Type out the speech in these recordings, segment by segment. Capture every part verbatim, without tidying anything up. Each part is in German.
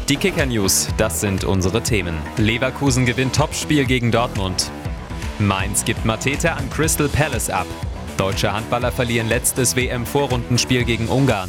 Die Kicker-News, das sind unsere Themen. Leverkusen gewinnt Topspiel gegen Dortmund. Mainz gibt Mateta an Crystal Palace ab. Deutsche Handballer verlieren letztes W M-Vorrundenspiel gegen Ungarn.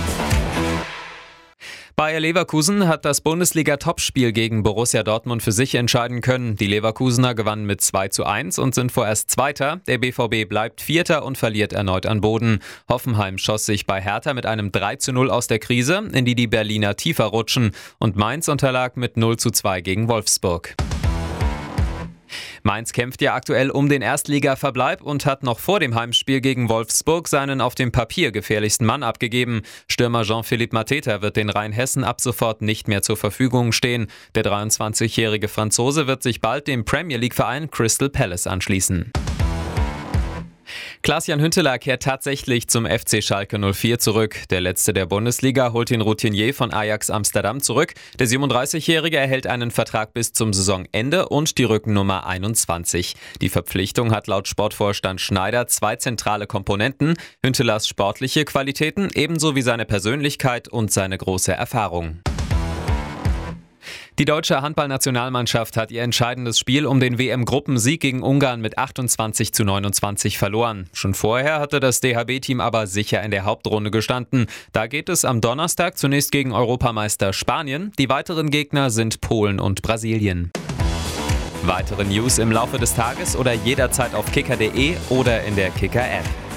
Bayer Leverkusen hat das Bundesliga-Topspiel gegen Borussia Dortmund für sich entscheiden können. Die Leverkusener gewannen mit zwei zu eins und sind vorerst Zweiter. Der B V B bleibt Vierter und verliert erneut an Boden. Hoffenheim schoss sich bei Hertha mit einem drei zu null aus der Krise, in die die Berliner tiefer rutschen. Und Mainz unterlag mit null zu zwei gegen Wolfsburg. Mainz kämpft ja aktuell um den Erstliga-Verbleib und hat noch vor dem Heimspiel gegen Wolfsburg seinen auf dem Papier gefährlichsten Mann abgegeben. Stürmer Jean-Philippe Mateta wird den Rhein-Hessen ab sofort nicht mehr zur Verfügung stehen. Der dreiundzwanzigjährige Franzose wird sich bald dem Premier League-Verein Crystal Palace anschließen. Klaas-Jan Huntelaar kehrt tatsächlich zum F C Schalke null vier zurück. Der letzte der Bundesliga holt den Routinier von Ajax Amsterdam zurück. Der siebenunddreißigjährige erhält einen Vertrag bis zum Saisonende und die Rückennummer einundzwanzig. Die Verpflichtung hat laut Sportvorstand Schneider zwei zentrale Komponenten: Huntelaars sportliche Qualitäten ebenso wie seine Persönlichkeit und seine große Erfahrung. Die deutsche Handballnationalmannschaft hat ihr entscheidendes Spiel um den W M-Gruppensieg gegen Ungarn mit achtundzwanzig zu neunundzwanzig verloren. Schon vorher hatte das D H B-Team aber sicher in der Hauptrunde gestanden. Da geht es am Donnerstag zunächst gegen Europameister Spanien. Die weiteren Gegner sind Polen und Brasilien. Weitere News im Laufe des Tages oder jederzeit auf kicker punkt de oder in der Kicker-App.